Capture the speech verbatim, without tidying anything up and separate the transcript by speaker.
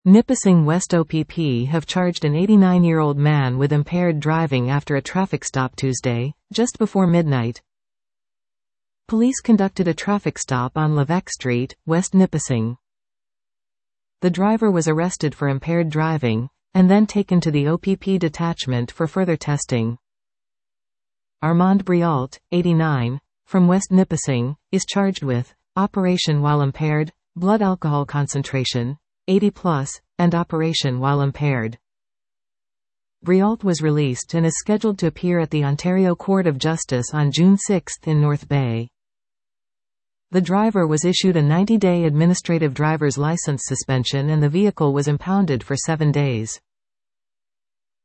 Speaker 1: Nipissing West O P P have charged an eighty-nine-year-old man with impaired driving after a traffic stop Tuesday, just before midnight. Police conducted a traffic stop on Levesque Street, West Nipissing. The driver was arrested for impaired driving, and then taken to the O P P detachment for further testing. Armand Briault, eighty-nine, from West Nipissing, is charged with operation while impaired, blood alcohol concentration, eighty plus, and operation while impaired. Briault was released and is scheduled to appear at the Ontario Court of Justice on June sixth in North Bay. The driver was issued a ninety-day administrative driver's license suspension and the vehicle was impounded for seven days.